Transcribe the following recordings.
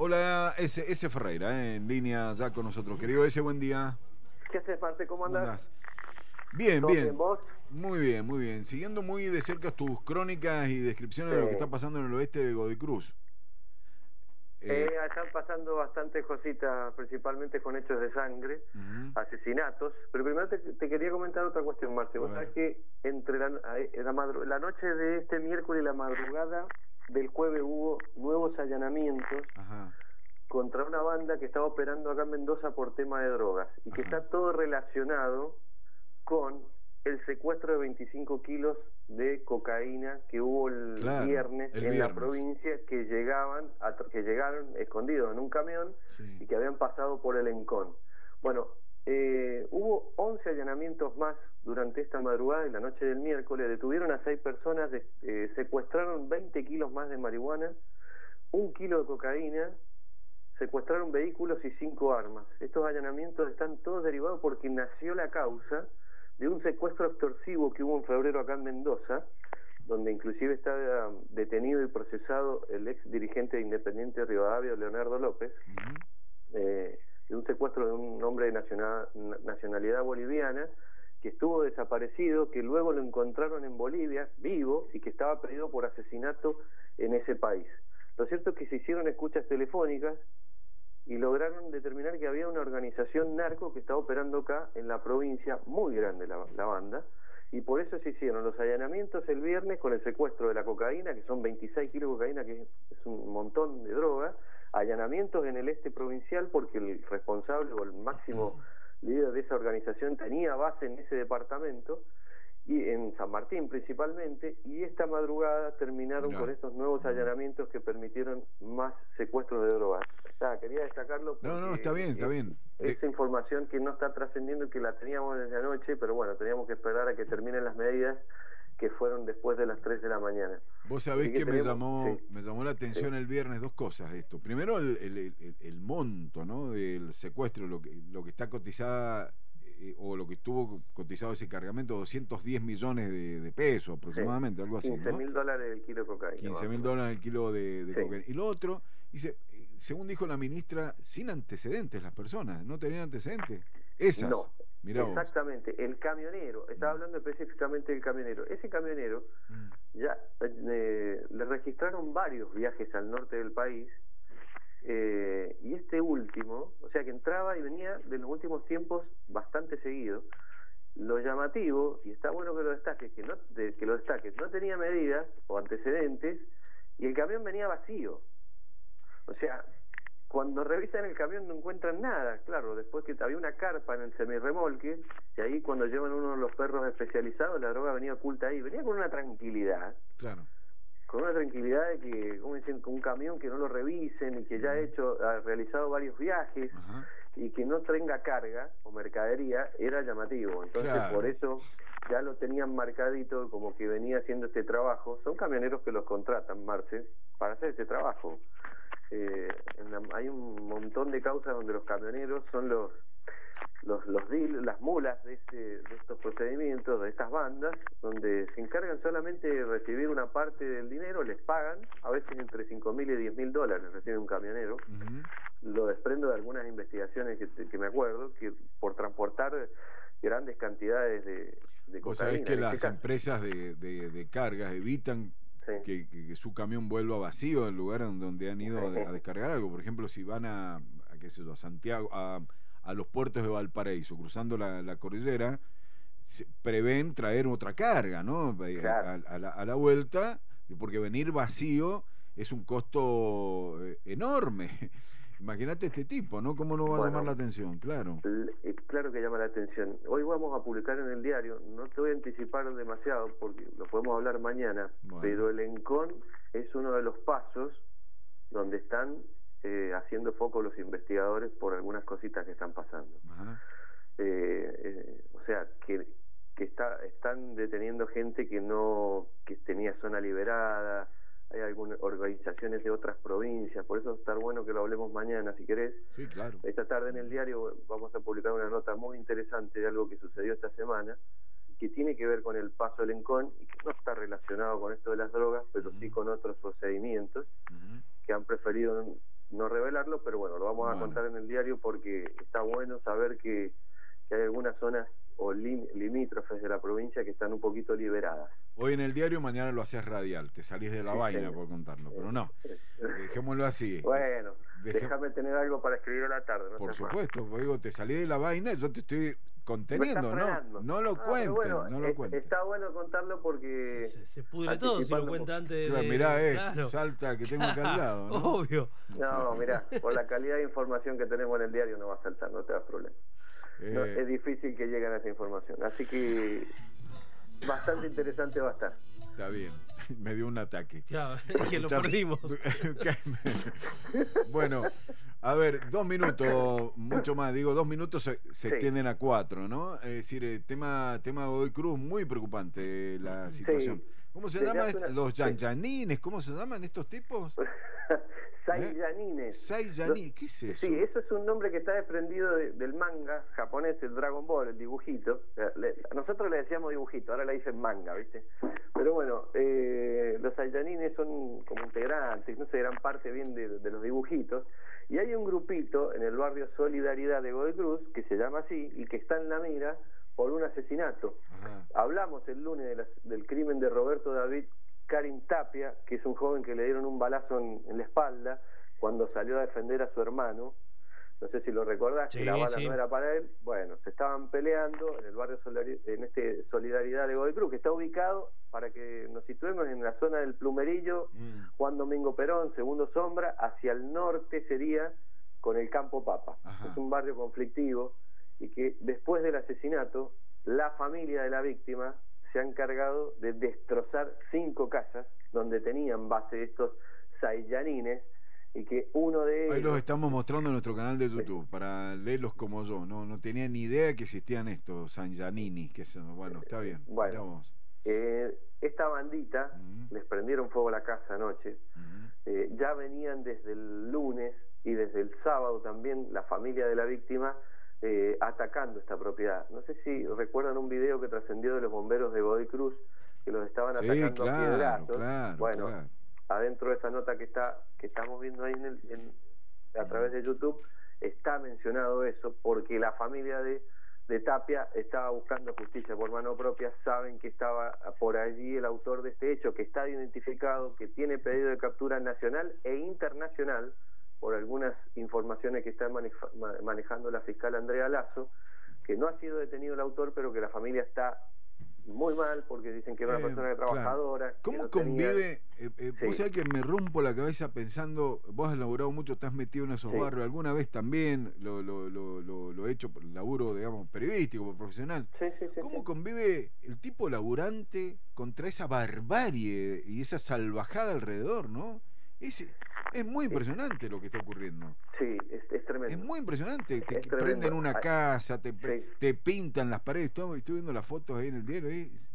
Hola, S. Ferreira, en línea ya con nosotros. Querido S, buen día. ¿Qué haces, Marte? ¿Cómo ¿Cómo andás? andás? Bien, ¿Todo bien bien. vos? Muy bien, muy bien. Siguiendo muy de cerca tus crónicas y descripciones Sí. de lo que está pasando en el oeste de Godicruz. Están pasando bastantes cositas, principalmente con hechos de sangre, Ujú. asesinatos. Pero primero te quería comentar otra cuestión, Marte. A Vos sabés ver. que entre la noche de este miércoles y la madrugada del jueves hubo nuevos allanamientos Ajá, contra una banda que estaba operando acá en Mendoza por tema de drogas y que ajá. está todo relacionado con el secuestro de 25 kilos de cocaína que hubo el Claro, viernes el en la viernes. provincia, que llegaron escondidos en un camión Sí. y que habían pasado por el Encón. Bueno, hubo 11 allanamientos más durante esta madrugada y la noche del miércoles. Detuvieron a 6 personas, secuestraron 20 kilos más de marihuana, 1 kilo de cocaína, secuestraron vehículos y 5 armas. Estos allanamientos están todos derivados porque nació la causa de un secuestro extorsivo que hubo en febrero acá en Mendoza, donde inclusive está detenido y procesado el ex dirigente de Independiente Rivadavia, Leonardo López, Ujú. de un secuestro de un hombre de nacionalidad boliviana que estuvo desaparecido, que luego lo encontraron en Bolivia, vivo, y que estaba pedido por asesinato en ese país. Lo cierto es que se hicieron escuchas telefónicas y lograron determinar que había una organización narco que estaba operando acá en la provincia, muy grande la banda, y por eso se hicieron los allanamientos el viernes con el secuestro de la cocaína, que son 26 kilos de cocaína, que es un montón de droga, allanamientos en el este provincial porque el responsable o el máximo líder de esa organización tenía base en ese departamento, y en San Martín principalmente, y esta madrugada terminaron con Mirá. estos nuevos Mm. allanamientos que permitieron más secuestros de drogas. Quería destacarlo No, no, está porque bien, está bien. es información que no está trascendiendo y que la teníamos desde anoche, pero bueno, teníamos que esperar a que terminen las medidas que fueron después de las 3 de la mañana. Vos sabés Así que que me tenemos, sí, llamó, me llamó la sí, atención el viernes dos cosas de esto. Primero, el monto, ¿no? Del secuestro, lo que está cotizada, o lo que estuvo cotizado ese cargamento, 210 millones de pesos sí, aproximadamente, algo así, 15 ¿no? mil dólares el kilo de cocaína, 15 más o mil menos. dólares el kilo de Sí. cocaína. Y lo otro, dice, según dijo la ministra, sin antecedentes las personas, no tenían antecedentes. Esas, No, mirá vos. exactamente. El camionero, estaba Mm, hablando específicamente del camionero. Ese camionero mm. ya le registraron varios viajes al norte del país, y este último, o sea que entraba y venía de los últimos tiempos bastante seguido. Lo llamativo, y está bueno que lo destaques, no tenía medidas o antecedentes y el camión venía vacío. O sea, cuando revisan el camión no encuentran nada, claro, después que había una carpa en el semirremolque, y ahí cuando llevan uno de los perros especializados, la droga venía oculta ahí, venía Claro. con una tranquilidad de que, como dicen, con un camión que no lo revisen y que ya Mm, ha realizado varios viajes ajá. y que no tenga carga o mercadería, era llamativo. Entonces, por Claro. eso ya lo tenían marcadito como que venía haciendo este trabajo. Son camioneros que los contratan, Marce, para hacer este trabajo. Hay un montón de causas donde los camioneros son las mulas de estos procedimientos, de estas bandas, donde se encargan solamente de recibir una parte del dinero, les pagan, a veces entre 5.000 y 10.000 dólares recibe un camionero. Ujú. Lo desprendo de algunas investigaciones que me acuerdo, que por transportar grandes cantidades de Vos sabés cocaína, que en este las caso. empresas de cargas evitan Sí. que su camión vuelva vacío al lugar en donde han ido a descargar algo. Por ejemplo, si van qué sé yo, a Santiago, a los puertos de Valparaíso, cruzando la cordillera, prevén traer otra carga, ¿no? Claro. A la vuelta, porque venir vacío es un costo enorme. Imagínate este tipo, ¿no? ¿Cómo no va a llamar la Bueno, atención? Claro. claro que llama la atención. Hoy vamos a publicar en el diario, no te voy a anticipar demasiado porque lo podemos hablar mañana, Bueno. pero el Encon es uno de los pasos donde están haciendo foco los investigadores por algunas cositas que están pasando. Ajá. O sea, que están deteniendo gente que tenía zona liberada, hay algunas organizaciones de otras provincias, por eso está bueno que lo hablemos mañana, si querés. Sí, claro. Esta tarde en el diario vamos a publicar una nota muy interesante de algo que sucedió esta semana, que tiene que ver con el paso del Encon y que no está relacionado con esto de las drogas, pero sí Ujú, con otros procedimientos ujú. que han preferido no revelarlo, pero bueno, lo vamos a contar en el diario porque está bueno saber que hay algunas zonas o limítrofes de la provincia que están un poquito liberadas. Hoy en el diario, mañana lo haces radial, te salís de la vaina por contarlo, pero no, dejémoslo así. Bueno, déjame tener algo para escribir a la tarde. ¿No? Por supuesto, porque digo, te salís de la vaina, yo te estoy conteniendo, no lo cuentes, bueno, no lo cuentes. Está bueno contarlo porque se pudre todo si lo cuenta antes de... Mirá, claro. Salta que tengo acá al lado, ¿no? Obvio. No, mirá, por la calidad de información que tenemos en el diario no va a saltar, no te das problema. No, es difícil que lleguen a esa información, así que bastante interesante va a estar. Está bien, me dio un ataque. Claro, que lo perdimos. Bueno, a ver, 2 minutos, mucho más, digo, 2 minutos se extienden a 4, ¿no? Es decir, tema de Godoy Cruz, muy preocupante la situación. Sí. ¿Cómo se llama? ¿Los yanyanines? ¿Cómo se llaman estos tipos? Saiyanines. Saiyanines, ¿qué es eso? Sí, eso es un nombre que está desprendido del manga japonés, el Dragon Ball, el dibujito. Nosotros le decíamos dibujito, ahora le dicen manga, ¿viste? Pero bueno, los Saiyanines son como integrantes, no sé, eran parte bien de los dibujitos. Y hay un grupito en el barrio Solidaridad de Godoy Cruz, que se llama así, y que está en la mira por un asesinato. Ajá. Hablamos el lunes del crimen de Roberto David Karim Tapia, que es un joven que le dieron un balazo en la espalda cuando salió a defender a su hermano. No sé si lo recordás, que la bala no era para él. Bueno, se estaban peleando en el barrio Solidaridad de Godoy Cruz, que está ubicado, para que nos situemos, en la zona del Plumerillo, Juan Domingo Perón, Segundo Sombra, hacia el norte sería con el Campo Papa. Ajá. Es un barrio conflictivo y que después del asesinato, la familia de la víctima se ha encargado de destrozar 5 casas donde tenían base estos saiyanines, y que uno de ellos... Ahí los estamos mostrando en nuestro canal de YouTube, para leerlos como yo. No tenía ni idea que existían estos saiyanines, que son, bueno, está bien. Bueno, esta bandita les prendieron fuego a la casa anoche. Ya venían desde el lunes y desde el sábado también la familia de la víctima atacando esta propiedad. No sé si recuerdan un video que trascendió de los bomberos de Godoy Cruz, que los estaban atacando a piedrazos. Claro. Adentro de esa nota que estamos viendo ahí a través de YouTube, está mencionado eso, porque la familia de Tapia estaba buscando justicia por mano propia. Saben que estaba por allí el autor de este hecho, que está identificado, que tiene pedido de captura nacional e internacional, por algunas informaciones que está manejando la fiscal Andrea Lazo, que no ha sido detenido el autor, pero que la familia está muy mal porque dicen que era una persona trabajadora. Claro. ¿Cómo convive? Vos sabés que me rompo la cabeza pensando, vos has laburado mucho, estás metido en esos barrios, alguna vez también lo he hecho por el laburo, digamos, periodístico, por profesional. ¿Cómo convive el tipo laburante contra esa barbarie y esa salvajada alrededor, no? Es muy impresionante lo que está ocurriendo. Sí, es tremendo. Es muy impresionante. Te prenden una casa, te pintan las paredes, todo. Estoy viendo las fotos ahí en el diario.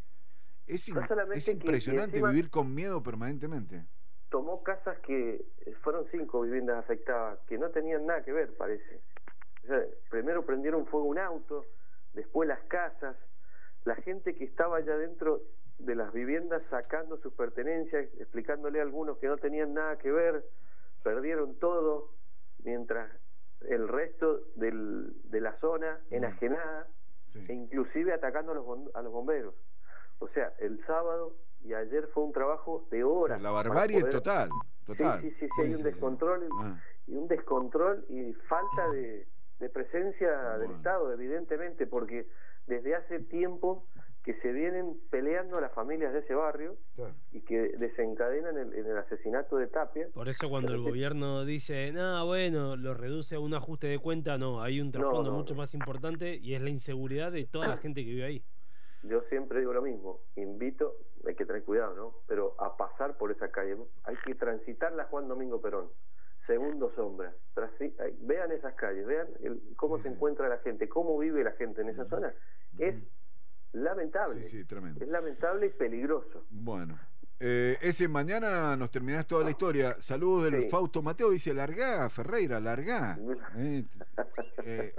Es impresionante vivir con miedo permanentemente. Tomó casas que fueron 5 viviendas afectadas, que no tenían nada que ver, parece. O sea, primero prendieron fuego un auto, después las casas, la gente que estaba allá dentro de las viviendas sacando sus pertenencias, explicándole a algunos que no tenían nada que ver, perdieron todo, mientras el resto de la zona enajenada, e inclusive atacando a los bomberos. O sea, el sábado y ayer fue un trabajo de horas. O sea, la barbarie total. Sí, hay un descontrol y un descontrol y falta de presencia del Estado, evidentemente, porque desde hace tiempo que se vienen peleando a las familias de ese barrio y que desencadenan en el asesinato de Tapia. Por eso cuando el gobierno dice, bueno, lo reduce a un ajuste de cuenta, no, hay un trasfondo mucho más importante, y es la inseguridad de toda la gente que vive ahí. Yo siempre digo lo mismo, invito, hay que tener cuidado, ¿no? Pero a pasar por esa calle, hay que transitar la Juan Domingo Perón, Segundo Sombra, vean esas calles, vean cómo se encuentra la gente, cómo vive la gente en esa zona. Es lamentable, tremendo. Es lamentable y peligroso. Bueno, ese mañana nos terminás toda la historia. Saludos del Fausto Mateo, dice, largá, Ferreira, largá.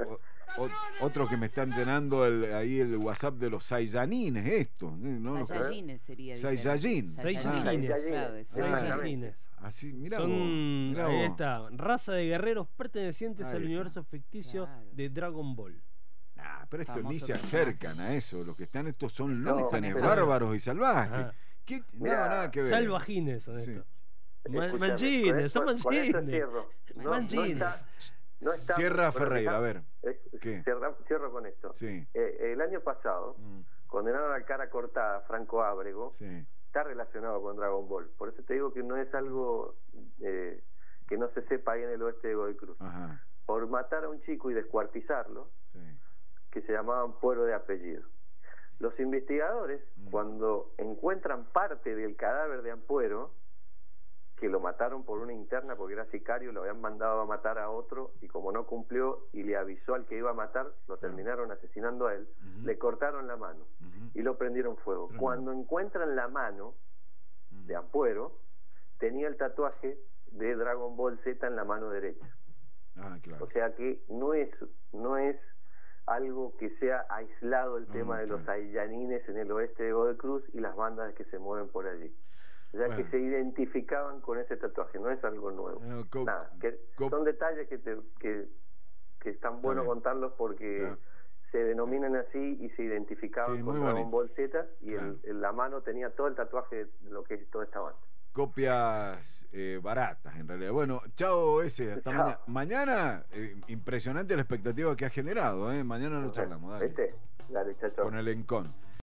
Otro que me están llenando ahí el WhatsApp de los Saiyajines, esto, ¿no? Saiyajines sería. Saiyajin. Saiyajines. Así, mirá Son, vos, ahí está, raza de guerreros pertenecientes al universo ficticio Claro. de Dragon Ball. Pero estos ni se Famoso acercan a eso. Los que están estos son lúcanes, pero- bárbaros y salvajes. Ajá. ¿Qué? Mirá, Nada que ver. Salvajines son Sí. estos. Escúchame, Manchines, son con esto manchines. cierro. Manchines. No está Cierra pero Ferreira, a ver. ¿Qué? Cierro con esto. Sí. El año pasado condenaron a cara cortada a Franco Ábrego. Sí. Está relacionado con Dragon Ball. Por eso te digo que no es algo que no se sepa ahí en el oeste de Godoy Cruz. Ajá. Por matar a un chico y descuartizarlo, Sí. que se llamaban Puero de apellido. Los investigadores, cuando encuentran parte del cadáver de Ampuero, que lo mataron por una interna porque era sicario, lo habían mandado a matar a otro y como no cumplió y le avisó al que iba a matar, lo terminaron asesinando a él, le cortaron la mano y lo prendieron fuego. Cuando encuentran la mano de Ampuero, tenía el tatuaje de Dragon Ball Z en la mano derecha. Claro. O sea que no es algo que sea aislado el tema de los Saiyajines en el oeste de Godoy Cruz y las bandas que se mueven por allí. O sea, que se identificaban con ese tatuaje, no es algo nuevo. Nada, son detalles que están buenos contarlos porque se denominan así y se identificaban con Dragon Ball Z y la mano tenía todo el tatuaje de lo que es toda esta banda. Copias baratas, en realidad. Bueno, chao ese, hasta mañana. Impresionante la expectativa que ha generado, Mañana lo charlamos, dale. Dale, chao. Con el Encon.